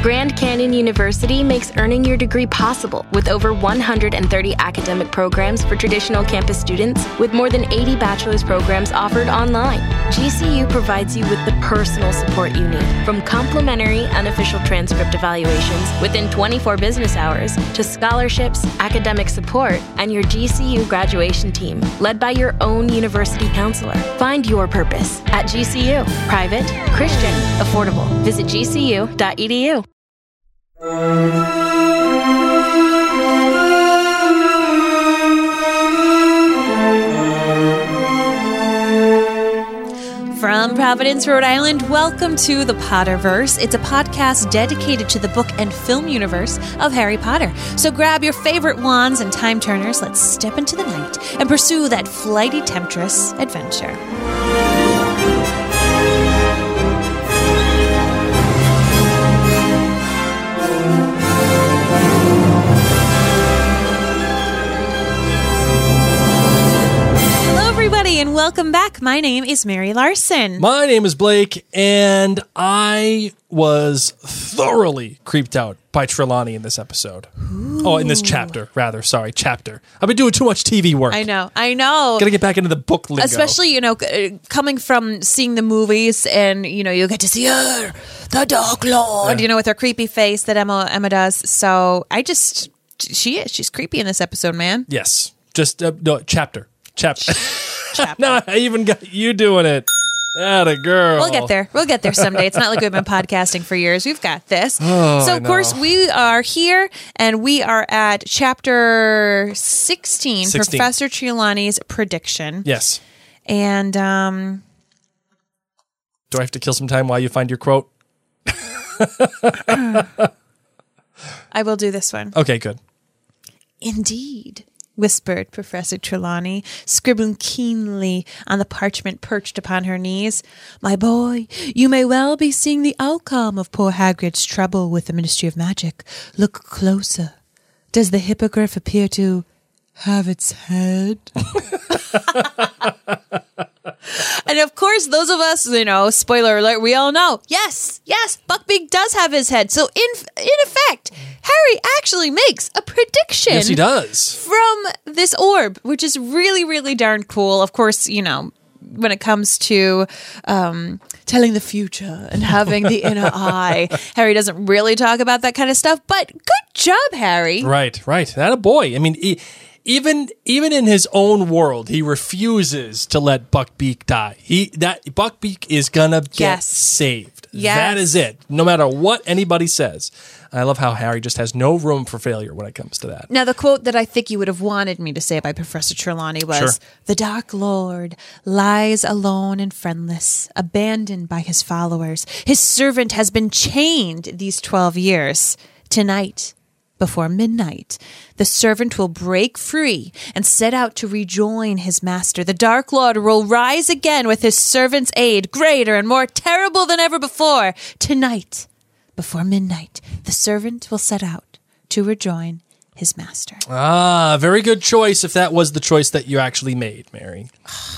Grand Canyon University makes earning your degree possible with over 130 academic programs for traditional campus students with more than 80 bachelor's programs offered online. GCU provides you with the personal support you need, from complimentary unofficial transcript evaluations within 24 business hours to scholarships, academic support, and your GCU graduation team, led by your own university counselor. Find your purpose at GCU. Private, Christian, affordable. Visit gcu.edu. From Providence, Rhode Island, welcome to the Potterverse. It's a podcast dedicated to the book and film universe of Harry Potter. So grab your favorite wands and time turners, let's step into the night and pursue that flighty temptress adventure. And welcome back. My name is Mary Larson. My name is Blake, and I was thoroughly creeped out by Trelawney in this episode. Ooh. Oh, in this chapter, rather. Sorry, chapter. I've been doing too much TV work. I know. Gotta get back into the book lingo. Especially, coming from seeing the movies, and, you get to see her, the Dark Lord, with her creepy face that Emma does. So she's creepy in this episode, man. Yes. Just, no, chapter. No, I even got you doing it. Atta girl. We'll get there someday. It's not like we've been podcasting for years. We've got this. Of course, we are here, and we are at chapter 16. Professor Trelawney's prediction. Yes. And, do I have to kill some time while you find your quote? I will do this one. Okay, good. Indeed, whispered Professor Trelawney, scribbling keenly on the parchment perched upon her knees. My boy, you may well be seeing the outcome of poor Hagrid's trouble with the Ministry of Magic. Look closer. Does the hippogriff appear to have its head? And of course, those of us, spoiler alert, we all know, yes, Buckbeak does have his head. So in effect, Harry actually makes a prediction. Yes, he does. From this orb, which is really, really darn cool. Of course, when it comes to telling the future and having the inner eye, Harry doesn't really talk about that kind of stuff. But good job, Harry. Right. That a boy. I mean, even in his own world, he refuses to let Buckbeak die. Buckbeak is gonna get saved. Yes. That is it. No matter what anybody says. I love how Harry just has no room for failure when it comes to that. Now, the quote that I think you would have wanted me to say by Professor Trelawney was, Sure. The Dark Lord lies alone and friendless, abandoned by his followers. His servant has been chained these 12 years. Tonight, before midnight, the servant will break free and set out to rejoin his master. The Dark Lord will rise again with his servant's aid, greater and more terrible than ever before. Tonight, before midnight, the servant will set out to rejoin his master. Ah, very good choice if that was the choice that you actually made, Mary.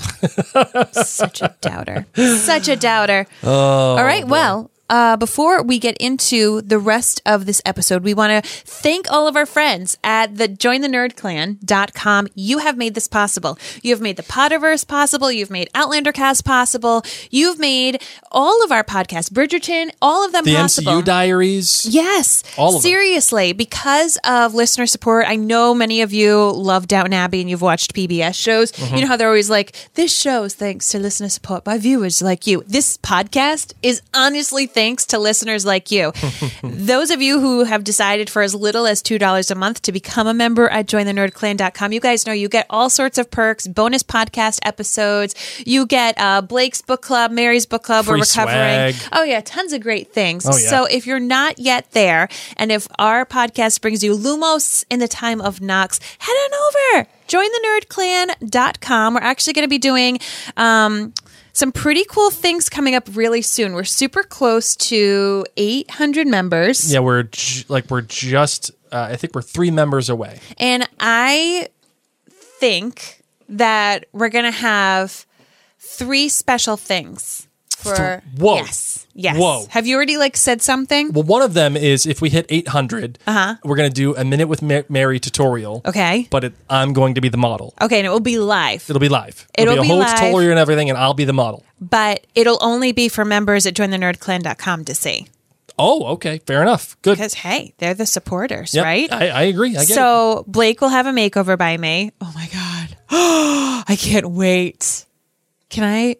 Such a doubter. Such a doubter. Oh, all right, boy. well, before we get into the rest of this episode, we want to thank all of our friends at the jointhenerdclan.com. You have made this possible. You have made the Potterverse possible. You've made OutlanderCast possible. You've made all of our podcasts, Bridgerton, all of them the possible. MCU Diaries. Yes. All of them. Seriously, because of listener support, I know many of you love Downton Abbey and you've watched PBS shows. Mm-hmm. You know how they're always like, this show is thanks to listener support by viewers like you. This podcast is honestly thanks to listeners like you. Those of you who have decided for as little as $2 a month to become a member at jointhenerdclan.com, you guys know you get all sorts of perks, bonus podcast episodes. You get Blake's book club, Mary's book club. Free We're recovering. swag. Oh yeah, tons of great things. Oh, yeah. So if you're not yet there, and if our podcast brings you Lumos in the time of Nox, head on over. JoinTheNerdClan.com. We're actually going to be doing some pretty cool things coming up really soon. We're super close to 800 members. Yeah, we're just I think we're 3 members away. And I think that we're going to have 3 special things For Whoa. Yes. Whoa. Have you already said something? Well, one of them is if we hit 800, we're going to do a Minute with Mary tutorial. Okay. But I'm going to be the model. Okay, and it will be live. It'll be live. It'll be a be whole live. tutorial and everything, and I'll be the model. But it'll only be for members at jointhenerdclan.com to see. Oh, okay. Fair enough. Good. Because, hey, they're the supporters, Yep, right? I agree. I get it. So Blake will have a makeover by me. Oh, my God. I can't wait. Can I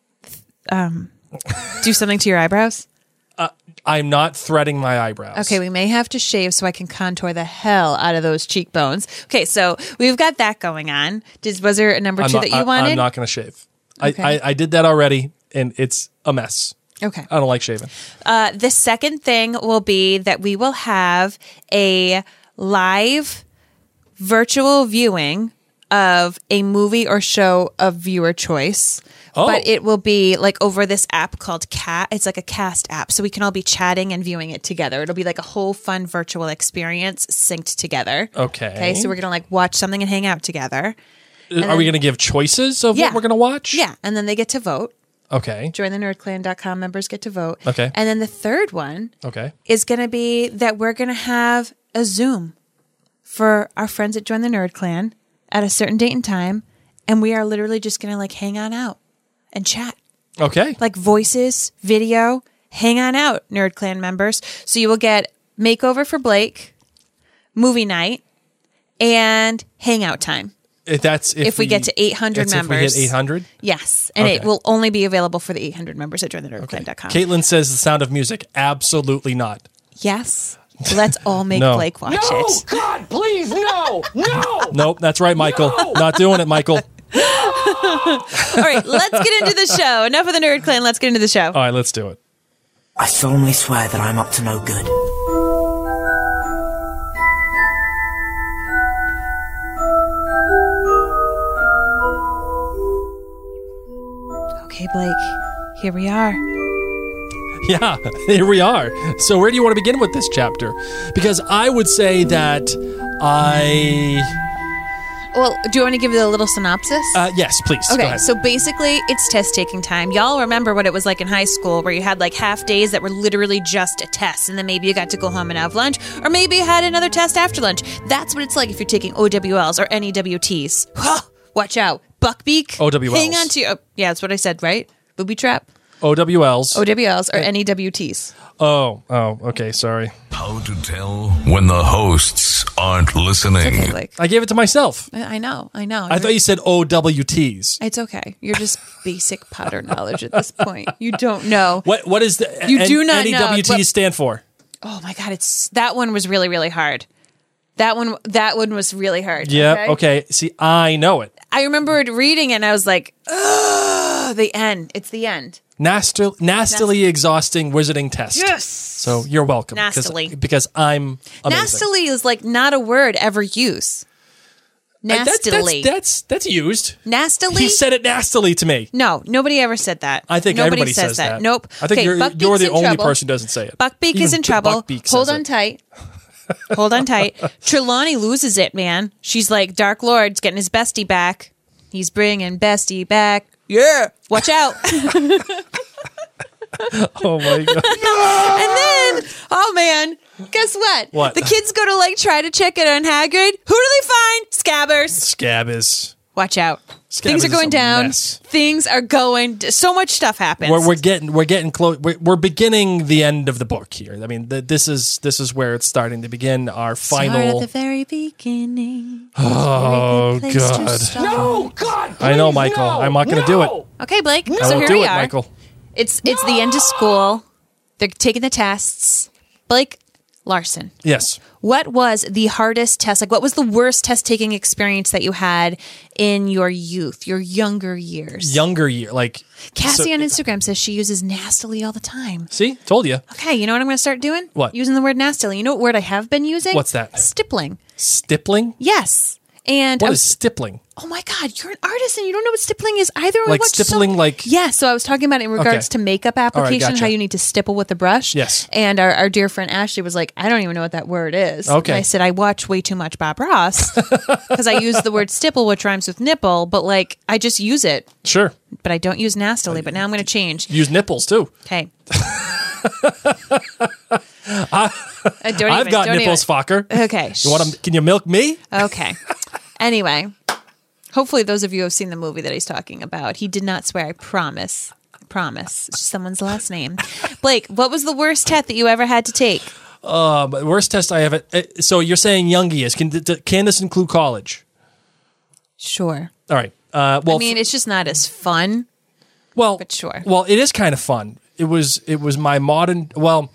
do something to your eyebrows? I'm not threading my eyebrows. Okay, we may have to shave so I can contour the hell out of those cheekbones. Okay, so we've got that going on. Was there a number two that you wanted? I'm not going to shave. Okay. I did that already, and it's a mess. Okay. I don't like shaving. The second thing will be that we will have a live virtual viewing of a movie or show of viewer choice. Oh. But it will be over this app called Cat. It's like a Cast app. So we can all be chatting and viewing it together. It'll be like a whole fun virtual experience synced together. Okay. So we're going to watch something and hang out together. Are we going to give choices of what we're going to watch? Yeah. And then they get to vote. Okay. JoinTheNerdClan.com members get to vote. Okay. And then the third one Okay. is going to be that we're going to have a Zoom for our friends at Join the Nerd Clan at a certain date and time. And we are literally just going to hang on out and chat. Okay. Voices, video, hang on out, Nerd Clan members. So you will get makeover for Blake, movie night, and hangout time. That's if we get to 800 members. If we hit 800? Yes. And Okay. it will only be available for the 800 members at jointhenerdclan.com. Caitlin says the Sound of Music. Absolutely not. Yes. Let's all make No. Blake watch it. God, please, no! No! Nope, that's right, Michael. Not doing it, Michael. All right, let's get into the show. Enough of the Nerd Clan. Let's get into the show. All right, let's do it. I solemnly swear that I'm up to no good. Okay, Blake, here we are. Yeah, here we are. So where do you want to begin with this chapter? Because I would say that Well, do you want me to give you a little synopsis? yes, please. Go Okay, ahead. so basically, it's test taking time. Y'all remember what it was like in high school where you had half days that were literally just a test, and then maybe you got to go home and have lunch, or maybe you had another test after lunch. That's what it's like if you're taking OWLs or NEWTs. Watch out. Buckbeak. OWLs. Hang on to your... yeah, that's what I said, right? Booby trap. OWLs. OWLs or NEWTs. Oh, okay, sorry. How to tell when the hosts aren't listening. Okay, Blake. I gave it to myself. I know. I thought you said OWTs. It's okay. You're just basic Potter knowledge at this point. You don't know. What is the You do not know NEWTs what- stand for? Oh my God! That one was really, really hard. That one was really hard. Yeah, okay. See, I know it. I remember reading it and I was like, ugh, the end. It's the end. Nastily exhausting wizarding test. Yes. So you're welcome. Nastily. Because I'm amazing. Nastily is not a word ever used. Nastily. That's used. Nastily? He said it nastily to me. No, nobody ever said that. I think Nobody everybody says that. Nope. I think Okay, you're Buckbeak's the in only trouble. person who doesn't say it. Buckbeak is Even in trouble. Buckbeak Hold says on it. tight. Hold on tight. Trelawney loses it, man. She's like, Dark Lord's getting his bestie back. He's bringing bestie back. Yeah. Watch out. Oh my god. And then, oh man, guess what? What? The kids go to try to check it on Hagrid. Who do they find? Scabbers. Scab is. Watch out. Scabbers Things are is going a down. mess. Things are going. So much stuff happens. We're getting close. We're beginning the end of the book here. I mean, this is where it's starting to begin. Our Start final. at the very beginning. Oh Very good place to god. start. No, God, I know, please, Michael. no. I'm not going to do it. Okay, Blake. I So won't here do we it, are. Michael. It's the end of school. They're taking the tests. Blake Larson, Yes. what was the hardest test? What was the worst test taking experience that you had in your youth, your younger years? Younger year, Cassie on Instagram says she uses nastily all the time. See, told you. Okay, you know what I'm going to start doing? What? Using the word nastily. You know what word I have been using? What's that? Stippling. Stippling. Yes. And What is stippling? oh my God, you're an artist and you don't know what stippling is either. Like stippling, like- Yeah, so I was talking about it in regards Okay. to makeup application, gotcha. how you need to stipple with the brush. Yes. And our dear friend Ashley was like, I don't even know what that word is. Okay. And I said, I watch way too much Bob Ross because I use the word stipple, which rhymes with nipple, but like I just use it, Sure. but I don't use nastily. But now I'm going to change. Use nipples too. Okay. I've got nipples, fucker. Okay. You want to? Can you milk me? Okay. Anyway, hopefully those of you who have seen the movie that he's talking about, he did not swear. I promise. I promise. It's just someone's last name. Blake, what was the worst test that you ever had to take? Worst test I have. So you're saying youngiest. Can this include college? Sure. All right. Well, I mean, it's just not as fun. well, but sure. Well, it is kind of fun. It was my modern. Well,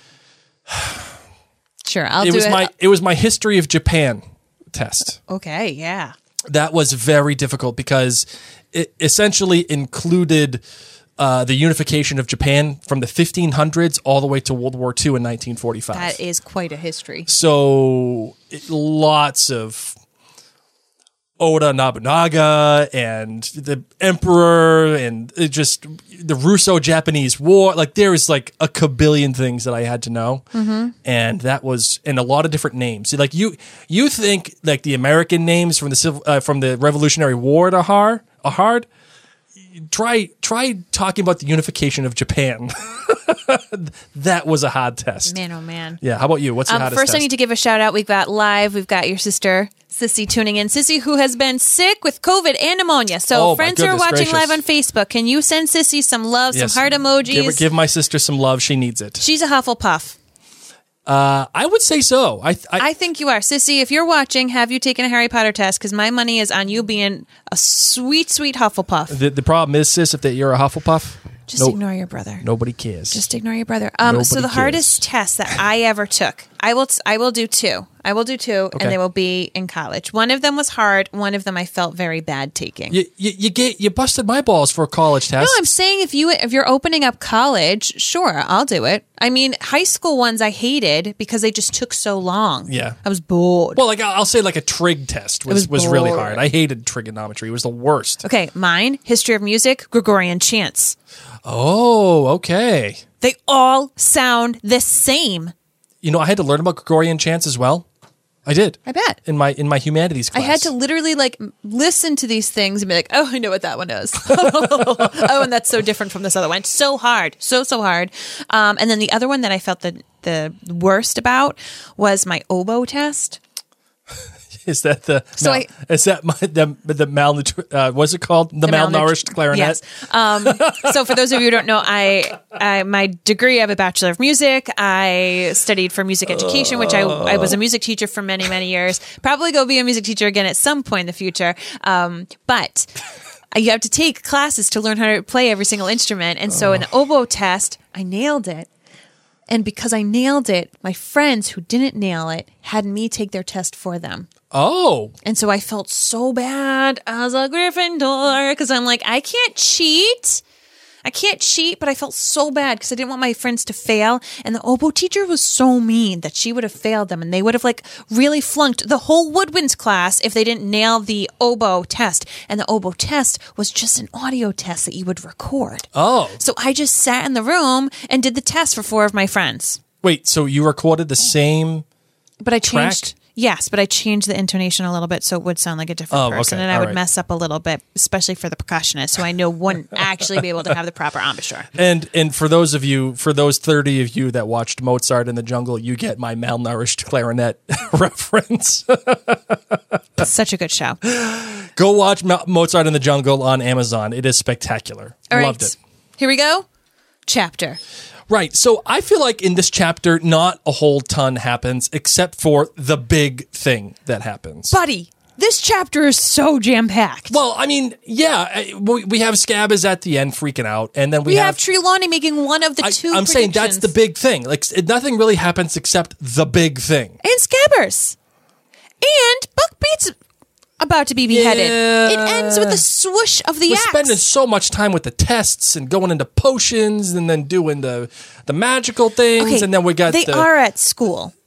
Sure, I'll do it. It was my history of Japan test. Okay, yeah. That was very difficult because it essentially included the unification of Japan from the 1500s all the way to World War II in 1945. That is quite a history. So lots of Oda Nobunaga and the Emperor and just the Russo-Japanese War. Like there was like a kabillion things that I had to know, and that was and a lot of different names. Like you think like the American names from the Revolutionary War are hard. Try talking about the unification of Japan. That was a hard test. Man, oh man. Yeah. How about you? What's the hardest First, test? I need to give a shout out. We've got your sister Sissy tuning in. Sissy, who has been sick with COVID and pneumonia. So Oh, my friends who are goodness watching gracious. live on Facebook, can you send Sissy some love, Yes. some heart emojis? Give my sister some love. She needs it. She's a Hufflepuff. I would say so. I think you are. Sissy, if you're watching, have you taken a Harry Potter test? Because my money is on you being a sweet, sweet Hufflepuff. The problem is, sis, if you're a Hufflepuff, Just ignore your brother. nobody cares. Just ignore your brother. Nobody So the cares. hardest test that I ever took, I will do two. Okay. And they will be in college. One of them was hard. One of them I felt very bad taking. You busted my balls for a college test. No, I'm saying if you're opening up college, sure, I'll do it. I mean, high school ones I hated because they just took so long. Yeah. I was bored. Well, like I'll say, like a trig test was really boring. hard. I hated trigonometry. It was the worst. Okay, mine, history of music, Gregorian chants. Oh, okay. They all sound the same. You know, I had to learn about Gregorian chants as well. I did. I bet. In my humanities class. I had to literally like listen to these things and be like, oh, I know what that one is. Oh, and that's so different from this other one. It's so hard. So hard. And then the other one that I felt the worst about was my oboe test. Is that the So the malnourished what's it called? The malnourished clarinet. Yes. So for those of you who don't know, I my degree, I have a Bachelor of Music. I studied for music education, which I was a music teacher for many, many years. Probably go be a music teacher again at some point in the future. But you have to take classes to learn how to play every single instrument. And so in the oboe test, I nailed it. And because I nailed it, my friends who didn't nail it had me take their test for them. Oh. And so I felt so bad as a Gryffindor because I'm like, I can't cheat. But I felt so bad because I didn't want my friends to fail. And the oboe teacher was so mean that she would have failed them and they would have like really flunked the whole woodwinds class if they didn't nail the oboe test. And the oboe test was just an audio test that you would record. Oh. So I just sat in the room and did the test for 4 of my friends. Wait, so you recorded the same But I track? changed. Yes, but I changed the intonation a little bit so it would sound like a different person. okay. And I All would right. mess up a little bit, especially for the percussionist, who I know wouldn't actually be able to have the proper embouchure. And for those 30 of you that watched Mozart in the Jungle, you get my malnourished clarinet reference. It's such a good show. Go watch Mozart in the Jungle on Amazon. It is spectacular. All Loved right. it. Here we go. Chapter. Right. So I feel like in this chapter, not a whole ton happens except for the big thing that happens. Buddy, this chapter is so jam-packed. Well, I mean, yeah, we have Scabbers at the end freaking out, and then we have Trelawney making one of the two I'm saying that's the big thing. Like, nothing really happens except the big thing. And Scabbers. And Buckbeat's about to be beheaded. Yeah. It ends with the swoosh of the We're axe. spending so much time with the tests and going into potions and then doing the magical things, Okay, and then we got they are at school.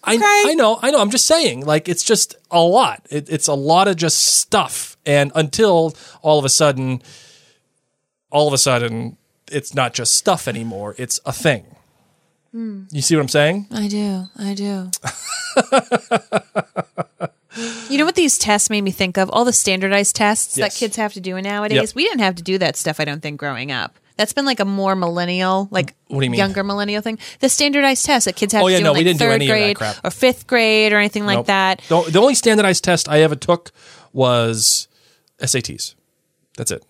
I know. I'm just saying, like, it's just a lot. It's a lot of just stuff. And until all of a sudden, it's not just stuff anymore. It's a thing. You see what I'm saying? I do. You know what these tests made me think of? All the standardized tests that kids have to do nowadays. Yep. We didn't have to do that stuff, I don't think, growing up. That's been like a more millennial, like What do you mean? younger millennial thing. The standardized tests that kids have to do no, in we like didn't do third any of that grade crap. or fifth grade or anything like Nope. that. The only standardized test I ever took was SATs. That's it.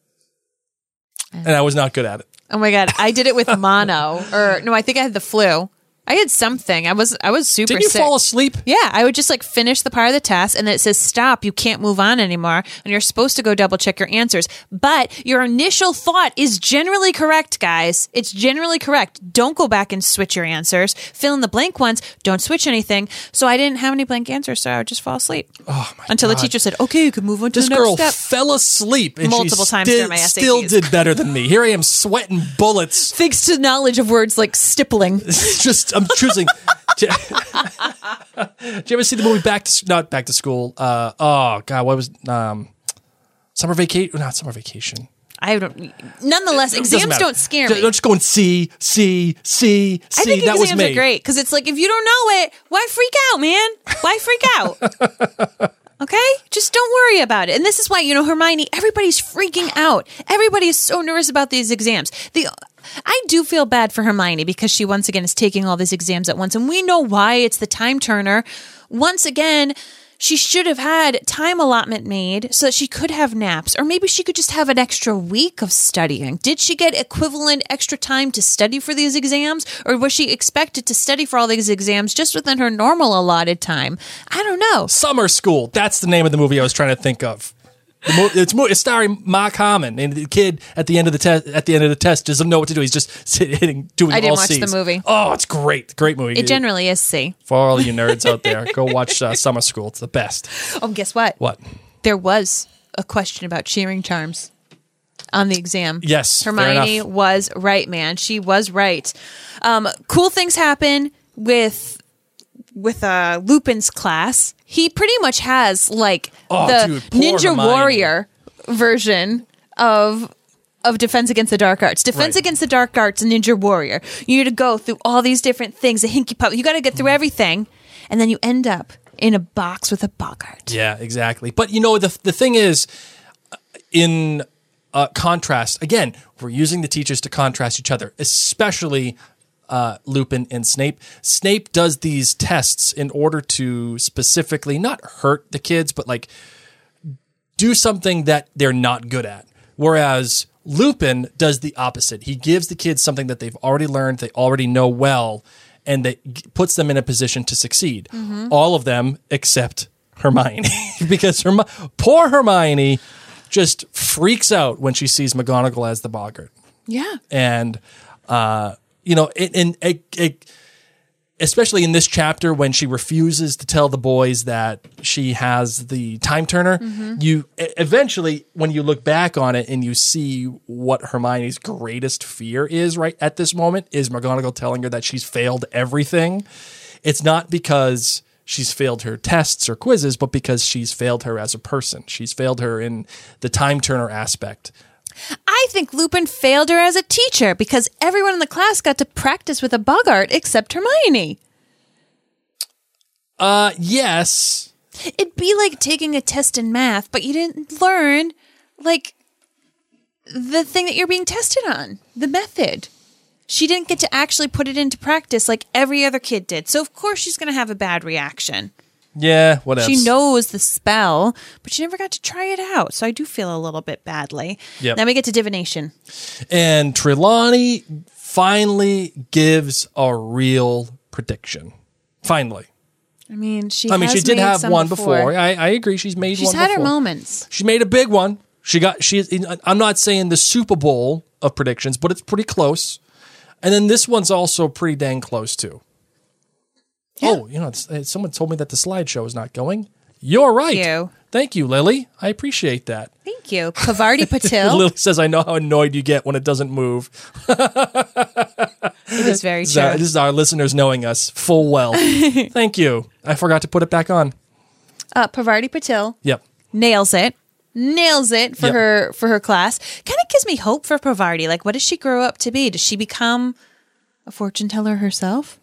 And I was not good at it. Oh my God. I did it with mono. I think I had the flu. I had something. I was super Did you sick. fall asleep? Yeah, I would just like finish the part of the test and then it says stop, you can't move on anymore, and you're supposed to go double check your answers. But your initial thought is generally correct, guys. It's generally correct. Don't go back and switch your answers. Fill in the blank ones. Don't switch anything. So I didn't have any blank answers, so I would just fall asleep. Oh my Until God. the teacher said, okay, you can move on to This the girl next step. fell asleep and Multiple she times during my still SATs. did better than me. Here I am sweating bullets. Thanks to knowledge of words like stippling. I'm choosing. Did you ever see the movie not Back to School? What was Summer Vacation? Not Summer Vacation. I don't. Nonetheless, It doesn't exams matter. don't scare me. Don't just go and see. I think That was exams me. are great because it's like if you don't know it, why freak out, man? Why freak out? Okay, just don't worry about it. And this is why Hermione. Everybody's freaking out. Everybody is so nervous about these exams. I do feel bad for Hermione because she once again is taking all these exams at once, and we know why. It's the time turner. Once again, she should have had time allotment made so that she could have naps, or maybe she could just have an extra week of studying. Did she get equivalent extra time to study for these exams, or was she expected to study for all these exams just within her normal allotted time? I don't know. Summer School. That's the name of the movie I was trying to think of. It's starring Mark Harmon, and the kid at the end of the test doesn't know what to do. He's just doing I didn't all watch the C's. movie. Oh, it's great movie. It generally is C. For all you nerds out there, go watch Summer School. It's the best. Oh, guess what? What? There was a question about cheering charms on the exam. Yes, fair Hermione enough. was right, man. She was right. Cool things happen with Lupin's class. He pretty much has like Dude, poor Ninja Hermione. Warrior version of Defense Against the Dark Arts. Defense Right. Against the Dark Arts and Ninja Warrior. You need to go through all these different things. A hinky pup. You got to get through everything, and then you end up in a box with a Bogart. Yeah, exactly. But the thing is, in contrast, again, we're using the teachers to contrast each other, especially Lupin and Snape. Snape does these tests in order to specifically not hurt the kids, but like do something that they're not good at. Whereas Lupin does the opposite. He gives the kids something that they've already learned, they already know well, and that puts them in a position to succeed. All of them except Hermione. Because poor Hermione just freaks out when she sees McGonagall as the Boggart. Yeah. And, especially in this chapter when she refuses to tell the boys that she has the time turner, you eventually, when you look back on it and you see what Hermione's greatest fear is right at this moment, is McGonagall telling her that she's failed everything. It's not because she's failed her tests or quizzes, but because she's failed her as a person. She's failed her in the time turner aspect. I think Lupin failed her as a teacher because everyone in the class got to practice with a Bogart except Hermione. Yes. It'd be like taking a test in math, but you didn't learn, like, the thing that you're being tested on, the method. She didn't get to actually put it into practice like every other kid did. So, of course, she's going to have a bad reaction. Yeah, whatever. She knows the spell, but she never got to try it out. So I do feel a little bit badly. Yep. Then we get to divination. And Trelawney finally gives a real prediction. Finally. I mean, she did made have some one before. I agree. She's made one She's before. had her moments. She made a big one. I'm not saying the Super Bowl of predictions, but it's pretty close. And then this one's also pretty dang close too. Yeah. Oh, someone told me that the slideshow is not going. You're right. Thank you, Lily. I appreciate that. Thank you. Pavarti Patil. Lily says, I know how annoyed you get when it doesn't move. It is very true. This is our listeners knowing us full well. Thank you. I forgot to put it back on. Parvati Patil Yep. nails it for Yep. her class. Kind of gives me hope for Parvati. Like, what does she grow up to be? Does she become a fortune teller herself?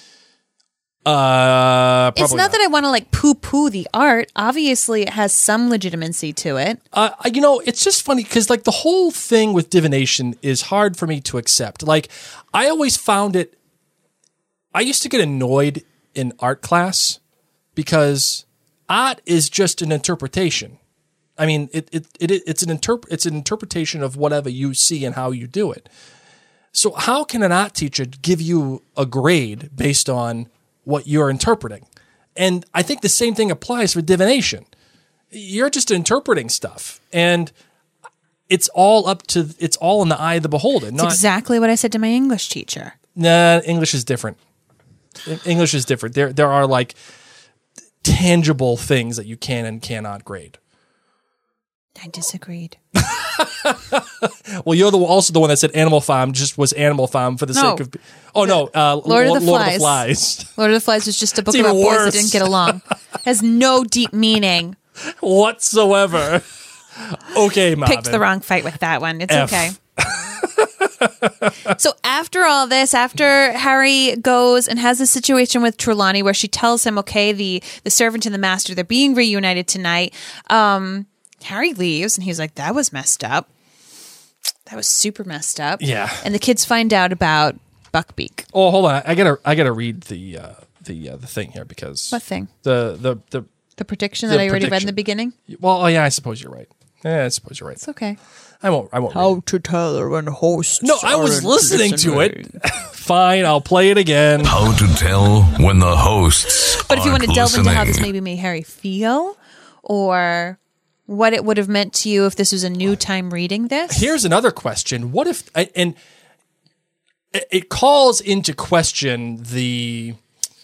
Probably It's not that I want to like poo-poo the art. Obviously, it has some legitimacy to it. It's just funny because like the whole thing with divination is hard for me to accept. Like, I always found it. I used to get annoyed in art class because art is just an interpretation. I mean, it's an interpretation of whatever you see and how you do it. So how can an art teacher give you a grade based on what you're interpreting? And I think the same thing applies for divination. You're just interpreting stuff, and it's all in the eye of the beholder. It's exactly what I said to my English teacher. Nah, English is different. English is different. There are like tangible things that you can and cannot grade. I disagreed. Well, you're also the one that said Animal Farm just was Animal Farm for the sake of. Oh no, Lord of the Flies. Lord of the Flies was just a book It's about even boys that worse. didn't get along. Has no deep meaning. Whatsoever. Okay, Marvin. Picked the wrong fight with that one. It's F. okay. So after all this, after Harry goes and has a situation with Trelawney where she tells him, okay, the servant and the master, they're being reunited tonight. Harry leaves and he's like, that was messed up. That was super messed up. Yeah. And the kids find out about Buckbeak. Oh, hold on. I gotta read the thing here because What thing? The The prediction The that I already read in prediction. the beginning? well, oh yeah, I suppose you're right. Yeah, I suppose you're right. It's okay. I won't. read it. to tell when hosts. No, I was listening to it. Fine, I'll play it again. How to tell when the hosts But if you want to delve into how this listening. maybe made Harry feel, or what it would have meant to you if this was a new time reading this. Here's another question. What if, and it calls into question the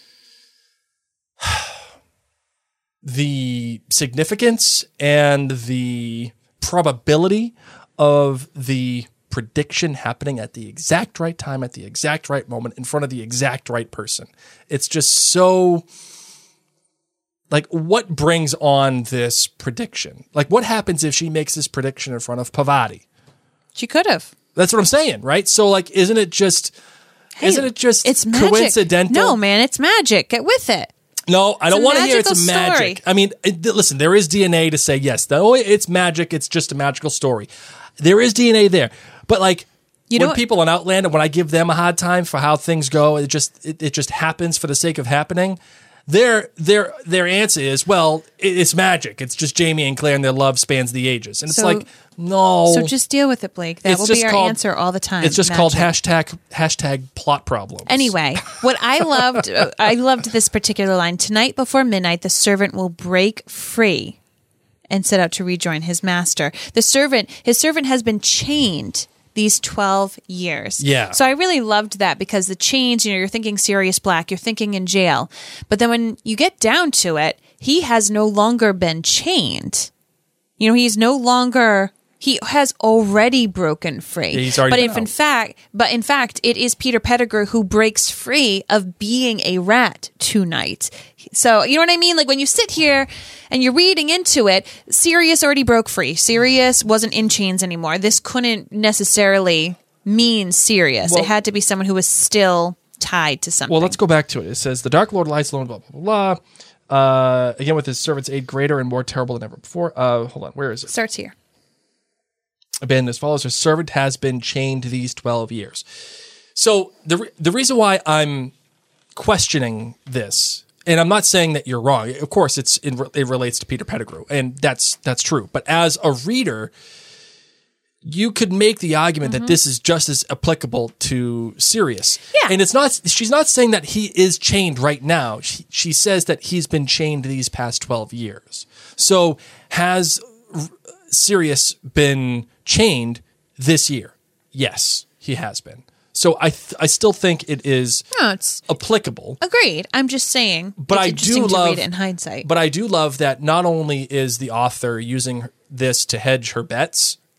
significance and the probability of the prediction happening at the exact right time, at the exact right moment, in front of the exact right person. It's just so... Like, what brings on this prediction? Like, what happens if she makes this prediction in front of Parvati? She could have. That's what I'm saying, right? So, like, isn't it just It's magic. coincidental? No, man, it's magic. Get with it. No, I don't a want to hear it's magical magic. story. I mean, listen, there is DNA to say, yes, no, it's magic. It's just a magical story. There is DNA there. But, like, You know when what- people on Outlander, when I give them a hard time for how things go, it just happens for the sake of happening. Their answer is, well, it's magic. It's just Jamie and Claire, and their love spans the ages. And it's So- like, no. So just deal with it, Blake. That It's will just be our called- answer all the time. It's just called Magic. hashtag plot problems. Anyway, what I loved this particular line. Tonight before midnight, the servant will break free and set out to rejoin his master. His servant has been chained these 12 years. Yeah. So I really loved that because the chains, you're thinking Sirius Black, you're thinking in jail. But then when you get down to it, he has no longer been chained. He has already broken free. Yeah, he's already but been in fact, it is Peter Pettigrew who breaks free of being a rat tonight. So, you know what I mean? Like when you sit here and you're reading into it, Sirius already broke free. Sirius wasn't in chains anymore. This couldn't necessarily mean Sirius. Well- It had to be someone who was still tied to something. Well, let's go back to it. It says, the Dark Lord lies alone, blah, blah, blah. Again, with his servant's aid greater and more terrible than ever before. Hold on, where is it? Starts here. Abandoned as follows: her servant has been chained these 12 years. So the reason why I'm questioning this, and I'm not saying that you're wrong. Of course, it relates to Peter Pettigrew, and that's true. But as a reader, you could make the argument that this is just as applicable to Sirius. Yeah. And it's not. She's not saying that he is chained right now. She says that he's been chained these past 12 years. So has Sirius been chained this year? Yes, he has been. So I still think it is No, it's applicable. agreed. I'm just saying. But it's I interesting do to love read it in hindsight. But I do love that not only is the author using this to hedge her bets,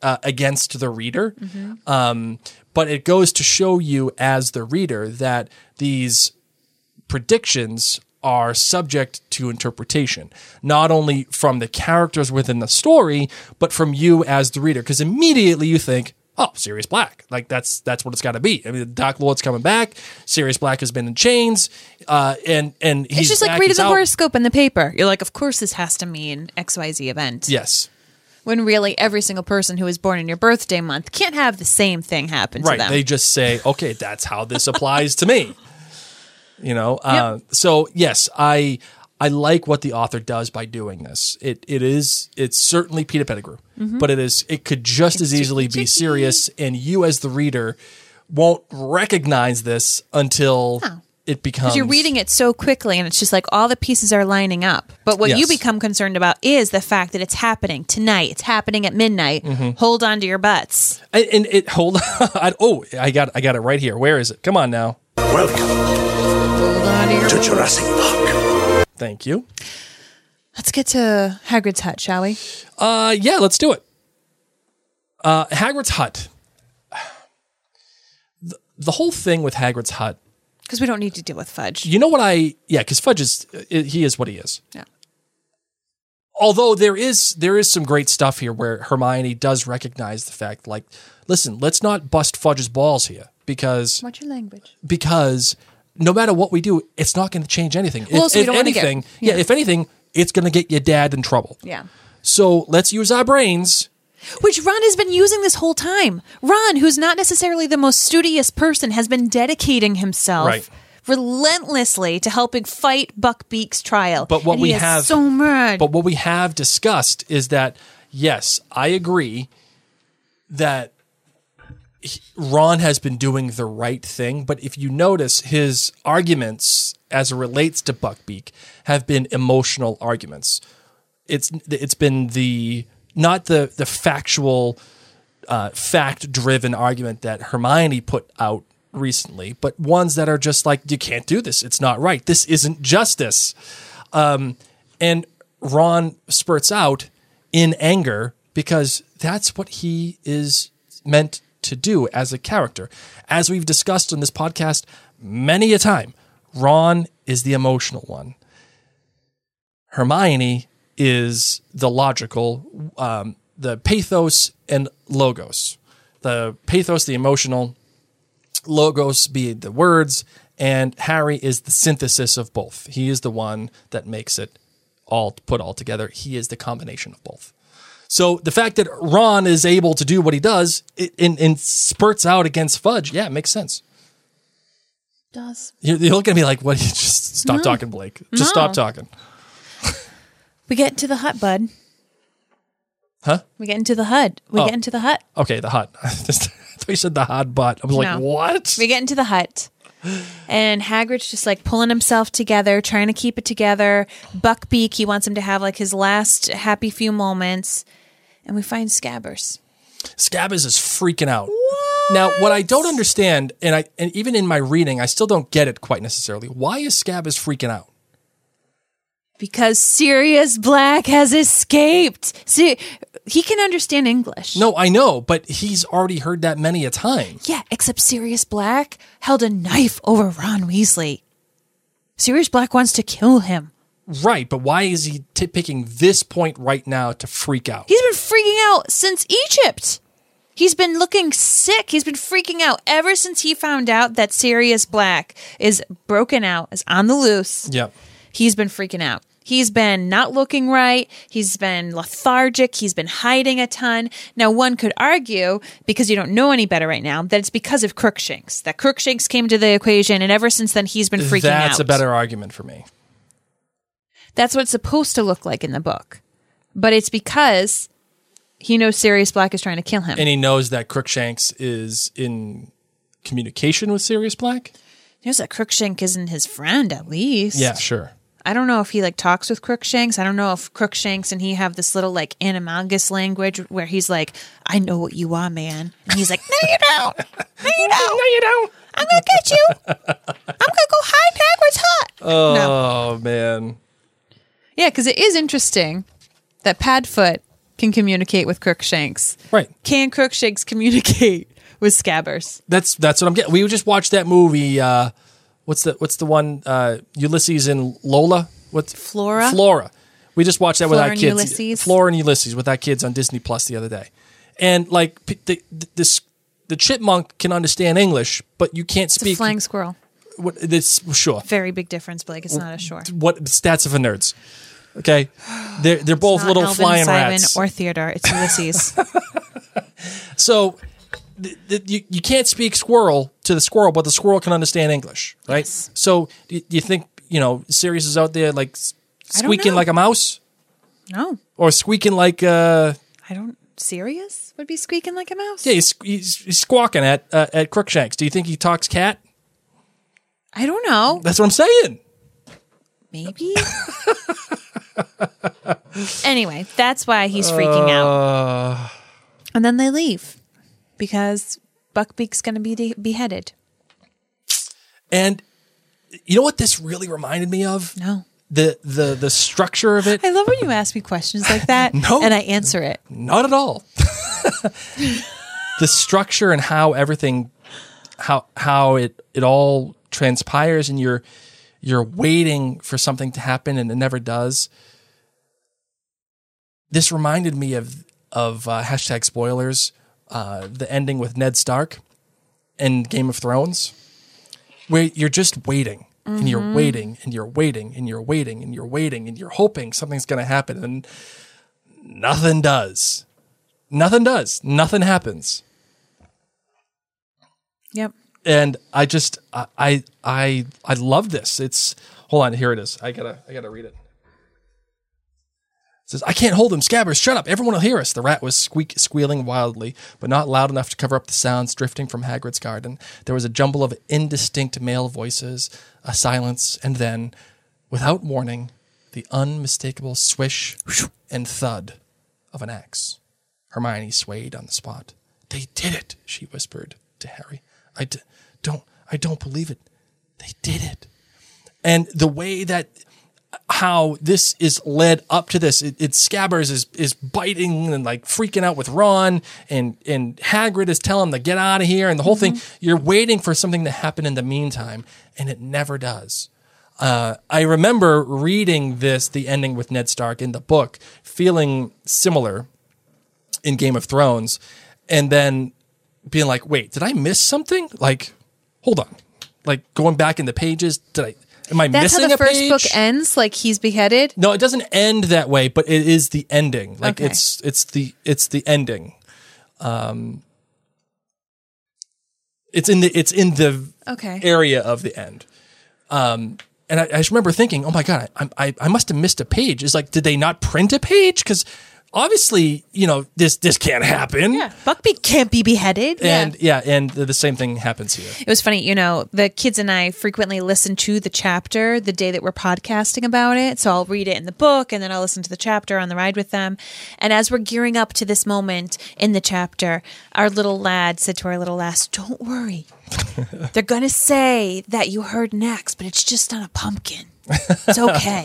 against the reader. But it goes to show you as the reader that these predictions are subject to interpretation, not only from the characters within the story, but from you as the reader. Because immediately you think, oh, Sirius Black. Like, that's what it's got to be. I mean, the Dark Lord's coming back. Sirius Black has been in chains. And he's It's just like back, reading he's the out. horoscope in the paper. You're like, of course this has to mean XYZ event. Yes. When really every single person who was born in your birthday month can't have the same thing happen to Right. them. They just say, okay, that's how this applies to me. You know? Yep. So, yes, I like what the author does by doing this. It's certainly Peter Pettigrew, but it could just as easily be serious, and you as the reader won't recognize this until it becomes... Because you're reading it so quickly and it's just like all the pieces are lining up. But what you Yes. become concerned about is the fact that it's happening tonight. It's happening at midnight. Hold on to your butts. And it hold on. I got it right here. Where is it? Come on now. Welcome Hold on to your to Jurassic Park. Thank you. Let's get to Hagrid's hut, shall we? Yeah, let's do it. Hagrid's hut. The whole thing with Hagrid's hut. Because we don't need to deal with Fudge. You know what because Fudge he is what he is. Yeah. Although there is some great stuff here where Hermione does recognize the fact, like, listen, let's not bust Fudge's balls here because Watch your language. No matter what we do, it's not going to change anything. Well, so we don't wanna anything, get- if anything, it's going to get your dad in trouble. Yeah. So let's use our brains. Which Ron has been using this whole time. Ron, who's not necessarily the most studious person, has been dedicating himself Right. relentlessly to helping fight Buckbeak's trial. But what And we he is have- so mad. But what we have discussed is that, yes, I agree that Ron has been doing the right thing, but if you notice, his arguments as it relates to Buckbeak have been emotional arguments. It's been not the factual, fact-driven argument that Hermione put out recently, but ones that are just like, you can't do this. It's not right. This isn't justice. And Ron spurts out in anger because that's what he is meant to do as a character. As we've discussed on this podcast many a time, Ron is the emotional one. Hermione is the logical, the pathos and logos. The pathos, the emotional, logos be the words, and Harry is the synthesis of both. He is the one that makes it all put all together. He is the combination of both. So the fact that Ron is able to do what he does in spurts out against Fudge, yeah, it makes sense. does. You're looking at me like, what? Just stop talking, Blake. Just stop talking. We get into the hut, bud. Huh? We get into the hut. We get into the hut. Okay, the hut. I thought you said the hot butt. I was like, No. what? We get into the hut. And Hagrid's just like pulling himself together, trying to keep it together. Buckbeak, he wants him to have like his last happy few moments. And we find Scabbers. Scabbers is freaking out. Now, what I don't understand, and even in my reading, I still don't get it quite necessarily. Why is Scabbers freaking out? Because Sirius Black has escaped. See, he can understand English. No, I know, but he's already heard that many a time. Yeah, except Sirius Black held a knife over Ron Weasley. Sirius Black wants to kill him. Right, but why is he picking this point right now to freak out? He's been freaking out since Egypt. He's been looking sick. He's been freaking out ever since he found out that Sirius Black is broken out, is on the loose. Yep. He's been freaking out. He's been not looking right. He's been lethargic. He's been hiding a ton. Now, one could argue, because you don't know any better right now, that it's because of Crookshanks. That Crookshanks came to the equation, and ever since then, he's been freaking out. That's a better argument for me. That's what it's supposed to look like in the book. But it's because he knows Sirius Black is trying to kill him. And he knows that Crookshanks is in communication with Sirius Black? He knows that Crookshank isn't his friend, at least. Yeah, sure. I don't know if he like talks with Crookshanks. I don't know if Crookshanks and he have this little like animagus language where he's like, I know what you are, man. And he's like, no, you don't. No, you don't. No, you don't. I'm going to get you. I'm going to go hide in Hagrid's hut. Oh, No. man. Yeah, because it is interesting that Padfoot can communicate with Crookshanks. Right. Can Crookshanks communicate with Scabbers? That's what I'm getting. We just watched that movie. What's the one? Ulysses and Lola. What's Flora? Flora. We just watched that with Flora our and kids. Ulysses? Flora and Ulysses with our kids on Disney Plus the other day, and like the chipmunk can understand English, but you can't It's speak. a flying squirrel. What, this sure. Very big difference, Blake. It's not a shore. What stats are for nerds? Okay, they're both Not little Alvin, flying Simon, rats. or Theodore. It's Ulysses. So you can't speak squirrel to the squirrel, but the squirrel can understand English, right? Yes. So do you think Sirius is out there like I don't squeaking know. like a mouse, No, or squeaking like I don't. Sirius would be squeaking like a mouse. yeah, he's squawking at Crookshanks. Do you think he talks cat? I don't know. That's what I'm saying. Maybe. Anyway, that's why he's freaking out. And then they leave because Buckbeak's going to be beheaded. And you know what this really reminded me of? No. The structure of it. I love when you ask me questions like that No. and I answer it. Not at all. The structure and how everything, how it all transpires, and you're waiting for something to happen and it never does. This reminded me of hashtag spoilers, the ending with Ned Stark in Game of Thrones, where you're just waiting. And you're waiting, and you're waiting, and you're waiting, and you're waiting, and you're hoping something's going to happen, and nothing does. Nothing does. Nothing happens. Yep. And I just I love this. It's hold on, here it is. I gotta read it. It says, I can't hold him, Scabbers, shut up, everyone will hear us. The rat was squealing wildly, but not loud enough to cover up the sounds drifting from Hagrid's garden. There was a jumble of indistinct male voices, a silence, and then, without warning, the unmistakable swish and thud of an axe. Hermione swayed on the spot. They did it, she whispered to Harry. I don't believe it. They did it. And the way that how this is led up to this, it's Scabbers is biting and like freaking out with Ron, and Hagrid is telling him to get out of here, and the whole thing. You're waiting for something to happen in the meantime, and it never does. I remember reading the ending with Ned Stark in the book, feeling similar in Game of Thrones, and then being like, wait, did I miss something? Like, hold on. Like going back in the pages, am I That's missing how the a first page? book ends, like he's beheaded. No, it doesn't end that way, but it is the ending. Like Okay. it's the ending. It's in the Okay. area of the end. And I just remember thinking, oh my God, I must have missed a page. It's like, did they not print a page? Because obviously, this can't happen. Yeah. Buckbeak can't be beheaded. And and the same thing happens here. It was funny, the kids and I frequently listen to the chapter the day that we're podcasting about it. So I'll read it in the book and then I'll listen to the chapter on the ride with them. And as we're gearing up to this moment in the chapter, our little lad said to our little lass, don't worry. They're going to say that you heard next, but it's just on a pumpkin. It's okay.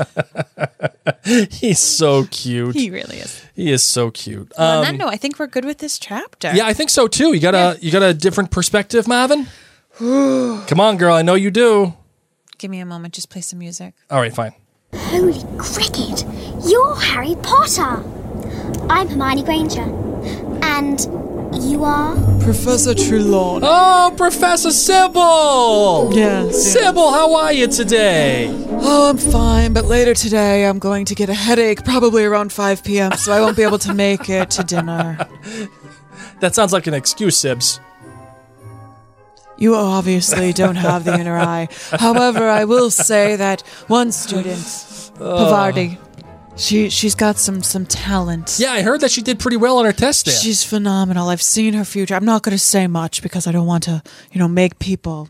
He's so cute. He really is. He is so cute. On that note, I think we're good with this chapter. Yeah, I think so too. You got a different perspective, Marvin? Come on, girl. I know you do. Give me a moment. Just play some music. All right, fine. Holy cricket! You're Harry Potter! I'm Hermione Granger. And you are? Professor Trelawney. Oh, Professor Sybil! Yes. Sybil, how are you today? Oh, I'm fine, but later today I'm going to get a headache, probably around 5 p.m., so I won't be able to make it to dinner. That sounds like an excuse, Sibs. You obviously don't have the inner eye. However, I will say that one student, Pavardi, she's got some talent. Yeah, I heard that she did pretty well on her test there. She's phenomenal. I've seen her future. I'm not going to say much because I don't want to, make people,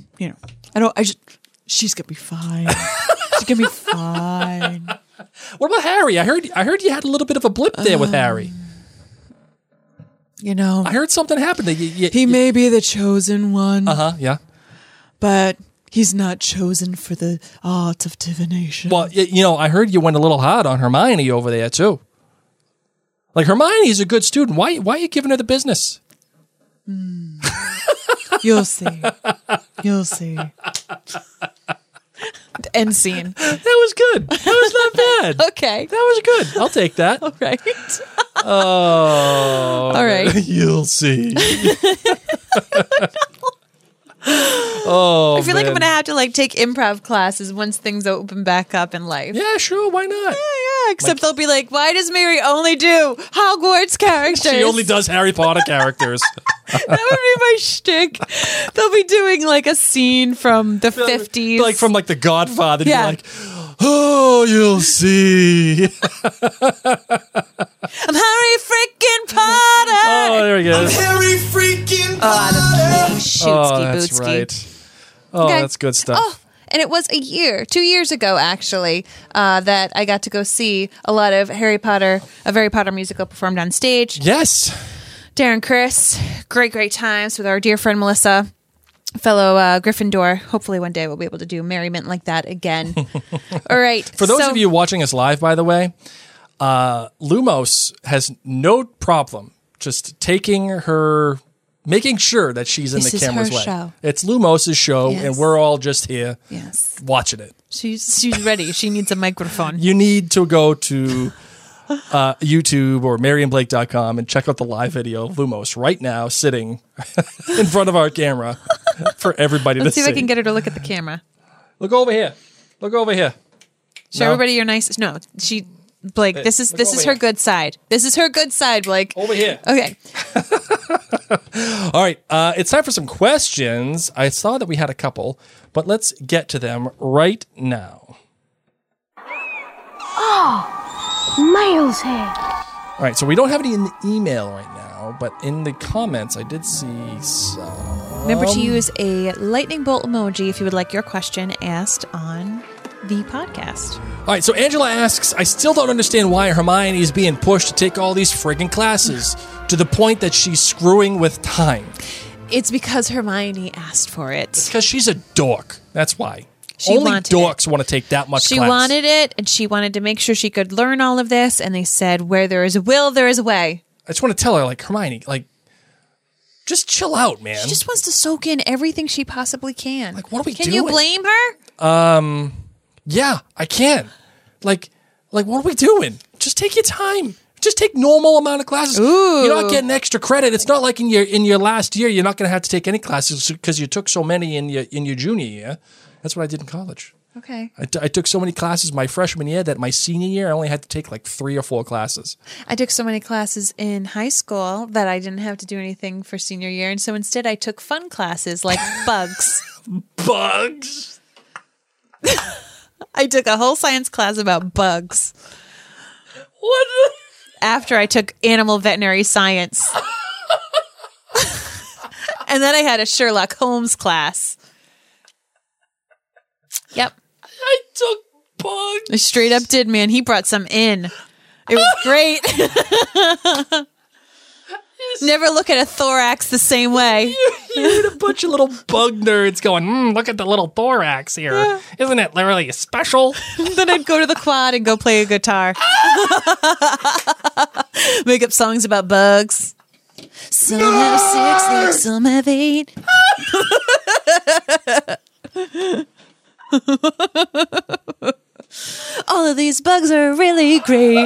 she's going to be fine. She's going to be fine. What about Harry? I heard you had a little bit of a blip there with Harry. I heard something happened. He may be the chosen one. Yeah. But he's not chosen for the art of divination. Well, I heard you went a little hard on Hermione over there, too. Like, Hermione's a good student. Why are you giving her the business? You'll see. You'll see. End scene. That was good. That was not bad. Okay. That was good. I'll take that. All right. Oh. All right. You'll see. Oh, I feel like I'm man. going to have to like take improv classes once things open back up in life. Yeah, sure. Why not? Yeah, except they'll be like, why does Mary only do Hogwarts characters? She only does Harry Potter characters. That would be my shtick. They'll be doing like a scene from the 50s. Like from like The Godfather. Yeah. Be like, oh, you'll see. I'm Harry freaking Potter. Oh, there he goes. Harry freaking Shootski Oh, that's bootski. right. Oh, Okay. that's good stuff. Oh, and it was 2 years ago, actually, that I got to go see a lot of a Harry Potter musical performed on stage. Yes. Darren, Chris, great times with our dear friend Melissa, fellow Gryffindor. Hopefully one day we'll be able to do merriment like that again. All right. For those of you watching us live, by the way, Lumos has no problem just making sure that she's in This the is camera's her way. show. It's Lumos' show, Yes. and we're all just here Yes. watching it. She's ready. She needs a microphone. You need to go to YouTube or MaryandBlake.com and check out the live video of Lumos right now sitting in front of our camera for everybody Let's to see see. if I can get her to look at the camera. Look over here. Look over here. Show No. everybody your nice. No, Blake. Hey, This is look over her here. good side. This is her good side, Blake. Over here. Okay. All right, it's time for some questions. I saw that we had a couple, but let's get to them right now. Miles here. All right, so we don't have any in the email right now, but in the comments, I did see some. Remember to use a lightning bolt emoji if you would like your question asked on the podcast. All right, so Angela asks, I still don't understand why Hermione is being pushed to take all these friggin' classes to the point that she's screwing with time. It's because Hermione asked for it. Because she's a dork. That's why. She Only wanted dorks want to take that much She class. wanted it, and she wanted to make sure she could learn all of this, and they said, where there is a will, there is a way. I just want to tell her, like, Hermione, like, just chill out, man. She just wants to soak in everything she possibly can. Like, what are we Can doing? you blame her? Yeah, I can. Like, what are we doing? Just take your time. Just take normal amount of classes. Ooh. You're not getting extra credit. It's not like in your last year you're not going to have to take any classes because you took so many in your junior year. That's what I did in college. Okay. I took so many classes my freshman year that my senior year I only had to take like 3 or 4 classes. I took so many classes in high school that I didn't have to do anything for senior year, and so instead I took fun classes like bugs. Bugs. I took a whole science class about bugs What? after I took animal veterinary science. And then I had a Sherlock Holmes class. Yep. I took bugs. I straight up did, man. He brought some in. It was great. Never look at a thorax the same way. You had a bunch of little bug nerds going, look at the little thorax here. Yeah. Isn't it really special? Then I'd go to the quad and go play a guitar. Make up songs about bugs. Some have 6 legs, some have 8. All of these bugs are really great.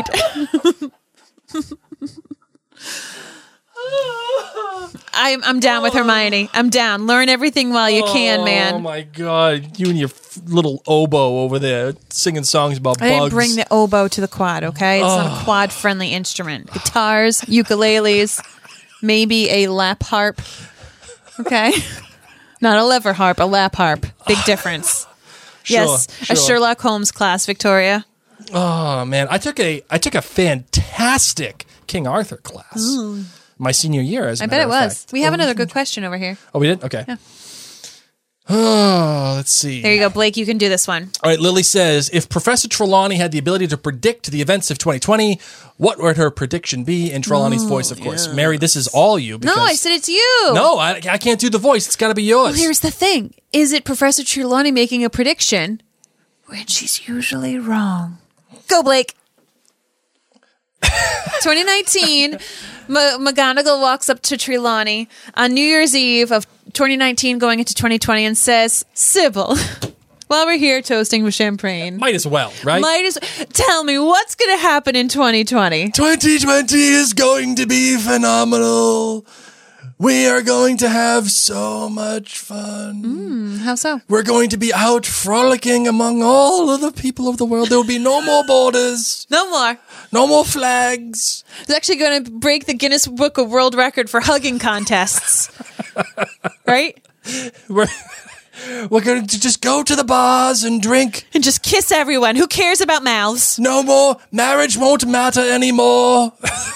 I'm down with Hermione. I'm down. Learn everything while you can, Oh man. my God. You and your little oboe over there singing songs about I bugs. didn't bring the oboe to the quad, okay? It's not a quad-friendly instrument. Guitars, ukuleles, maybe a lap harp, okay? Not a lever harp, a lap harp. Big difference. Yes, a Sherlock Holmes class, Victoria. Oh man, I took a fantastic King Arthur class my senior year. As a I bet matter it of was. fact. We have another good question over here. Oh, we did. Okay. Yeah. Oh, let's see. There you go, Blake. You can do this one. All right, Lily says, if Professor Trelawney had the ability to predict the events of 2020, what would her prediction be? In Trelawney's voice, of course. Mary, this is all you. No, I said it's you. No, I can't do the voice. It's got to be yours. Well, here's the thing. Is it Professor Trelawney making a prediction when she's usually wrong? Go, Blake. 2019, McGonagall walks up to Trelawney on New Year's Eve of 2019 going into 2020 and says, Sybil, while we're here toasting with champagne, Might as well, right? tell me what's going to happen in 2020. 2020 is going to be phenomenal. We are going to have so much fun. How so? We're going to be out frolicking among all of the people of the world. There will be no more borders, No more. no more flags. It's actually going to break the Guinness Book of World Record for hugging contests. Right? We're going to just go to the bars and drink. And just kiss everyone. Who cares about mouths? No more. Marriage won't matter anymore.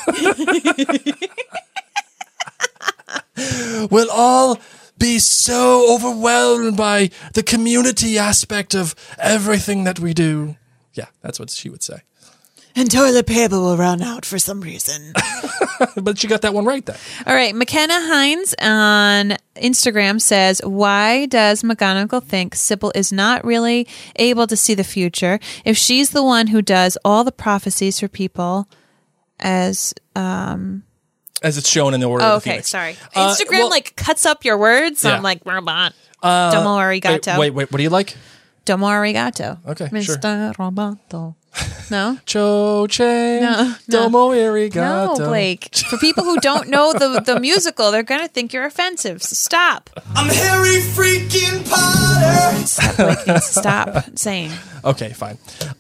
We'll all be so overwhelmed by the community aspect of everything that we do. Yeah, that's what she would say. And toilet paper will run out for some reason. But she got that one right then. All right. McKenna Hines on Instagram says, why does McGonagall think Sybil is not really able to see the future if she's the one who does all the prophecies for people as it's shown in the Order of the okay, Phoenix. sorry. Instagram cuts up your words. So Yeah. I'm like, robot. Domo arigato. Wait, what do you like? Domo arigato. Okay, Mr. Roboto. No? Cho Chang, No. Domo Arigato. No, Blake. For people who don't know the musical, they're going to think you're offensive. So stop. I'm Harry freaking Potter. Stop, Blake needs to stop saying. Okay, fine.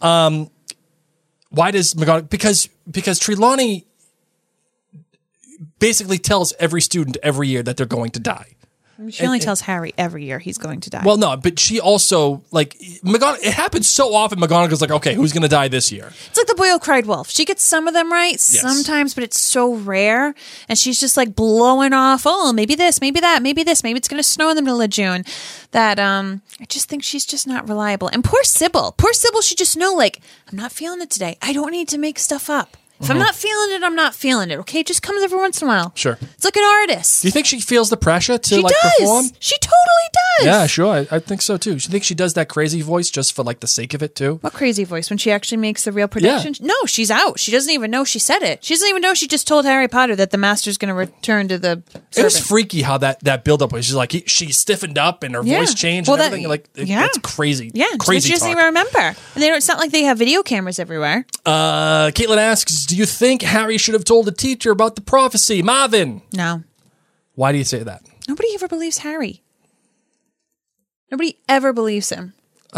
Why does McGonagall? Because Trelawney basically tells every student every year that they're going to die. She only tells Harry every year he's going to die. Well, no, but she also it happens so often. McGonagall's like, okay, who's going to die this year? it's like the boy who cried wolf. She gets some of them right sometimes, but it's so rare. And she's just like blowing off, oh, maybe this, maybe that, maybe this, maybe it's going to snow in the middle of June. That I just think she's just not reliable. And poor Sybil, she just know, like, I'm not feeling it today. I don't need to make stuff up. If I'm not feeling it, I'm not feeling it. Okay, it just comes every once in a while. Sure. It's like an artist. Do you think she feels the pressure to She does. perform? She totally does. Yeah, sure. I think so too. You think she does that crazy voice just for like the sake of it too? What crazy voice when she actually makes the real prediction? No, she's out. She doesn't even know she said it. She doesn't even know she just told Harry Potter that the master's going to return to the It was servant. freaky how that build up was. She's like she stiffened up and her Yeah. voice changed Well, and everything. It's crazy. Yeah, crazy. she doesn't talk. even remember. And it's not like they have video cameras everywhere. Caitlin asks, "Do you think Harry should have told the teacher about the prophecy?" Marvin, No. why do you say that? Nobody ever believes Harry. Nobody ever believes him.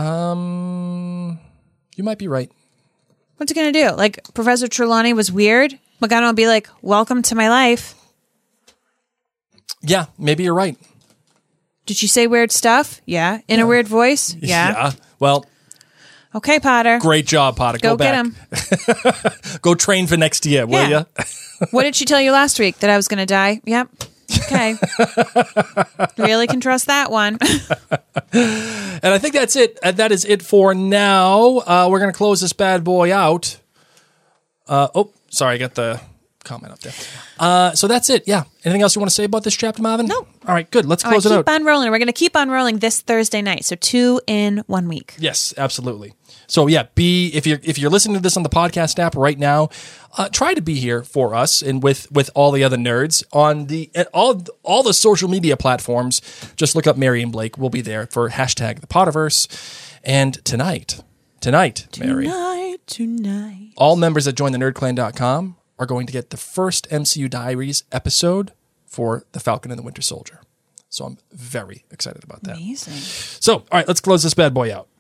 You might be right. What's he going to do? Like, Professor Trelawney was weird? McGonagall will be like, welcome to my life. Yeah, maybe you're right. Did she say weird stuff? Yeah. In a weird voice? Yeah. Well, Okay, Potter. great job, Potter. Go back. get him. Go train for next year, will Yeah. you? What did she tell you last week? That I was going to die? Yep. Okay. Really can trust that one. And I think that's it. That is it for now. We're going to close this bad boy out. Sorry, I got the comment up there. So that's it. Yeah. Anything else you want to say about this chapter, Marvin? No. All right, good. Let's All right, close it out. keep on rolling. We're going to keep on rolling this Thursday night. So 2 in 1 week. Yes, absolutely. So yeah, if you're listening to this on the podcast app right now, try to be here for us and with all the other nerds on all the social media platforms. Just look up Mary and Blake. We'll be there for hashtag the Potterverse. And tonight, Mary, Tonight. all members that join the nerdclan.com are going to get the first MCU Diaries episode for The Falcon and the Winter Soldier. So I'm very excited about that. Amazing. So, all right, let's close this bad boy out.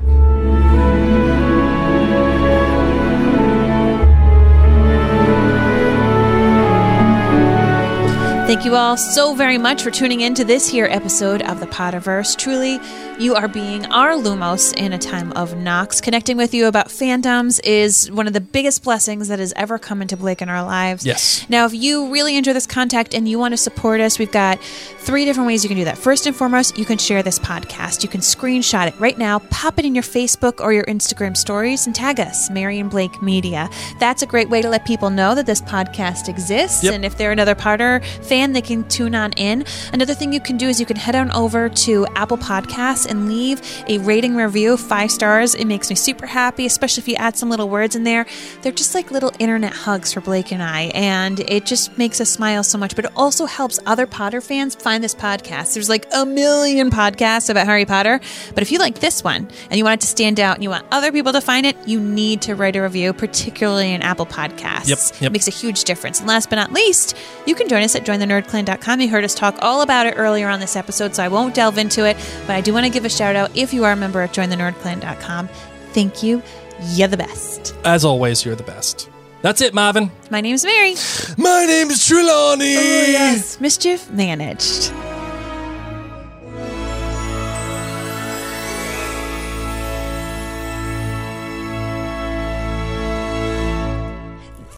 Thank you all so very much for tuning in to this here episode of the Potterverse. Truly, you are being our Lumos in a time of Nox. Connecting with you about fandoms is one of the biggest blessings that has ever come into Blake in our lives. Yes. Now, if you really enjoy this content and you want to support us, we've got 3 different ways you can do that. First and foremost, you can share this podcast. You can screenshot it right now, pop it in your Facebook or your Instagram stories, and tag us, Mary and Blake Media. That's a great way to let people know that this podcast exists. Yep. And if they're another Potter fan fan, they can tune on in. Another thing you can do is you can head on over to Apple Podcasts and leave a rating review, 5 stars. It makes me super happy, especially if you add some little words in there. They're just like little internet hugs for Blake and I, and it just makes us smile so much, but it also helps other Potter fans find this podcast. There's like a million podcasts about Harry Potter, but if you like this one and you want it to stand out and you want other people to find it, you need to write a review, particularly in Apple Podcasts. Yep. It makes a huge difference. And last but not least, you can join us at jointhenerdclan.com. You heard us talk all about it earlier on this episode, so I won't delve into it, but I do want to give a shout out if you are a member at jointhenerdclan.com. Thank you. You're the best. As always, you're the best. That's it, Marvin. My name's Mary. My name's Trelawney. Oh, yes. Mischief managed.